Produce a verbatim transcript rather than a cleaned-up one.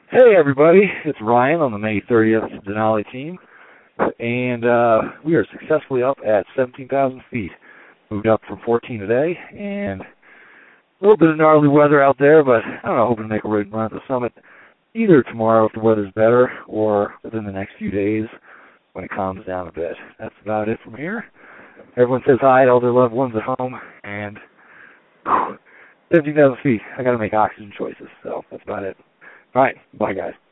Hey everybody, it's Ryan on the May thirtieth Denali team, and uh, we are successfully up at seventeen thousand feet. Moved up from fourteen today, and a little bit of gnarly weather out there, but I don't know, hoping to make a run at the summit either tomorrow if the weather's better, or within the next few days when it calms down a bit. That's about it from here. Everyone says hi to all their loved ones at home, and whew, seventeen thousand feet, I gotta make oxygen choices, so that's about it. All right, bye guys.